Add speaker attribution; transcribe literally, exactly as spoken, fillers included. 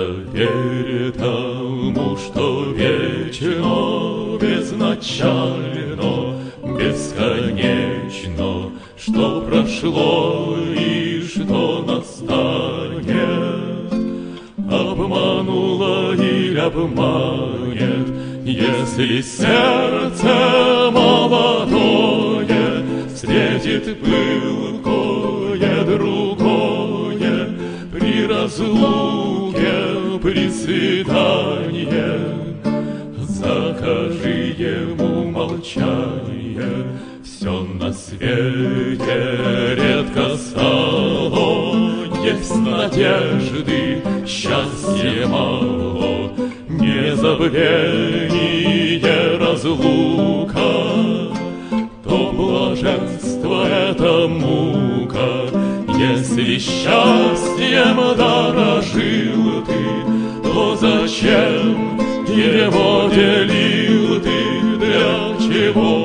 Speaker 1: Поверь тому, что вечно, безначально, бесконечно, что прошло и что настанет, обманула или обманет, если сердце молодое встретит пылкое другое при разлуке, при свидании. Закажи ему молчание, все на свете редко стало, есть надежды, счастье мало, незабвение разлука, то блаженство это мука. Если счастьем дорожил ты, то зачем его делил ты, для чего?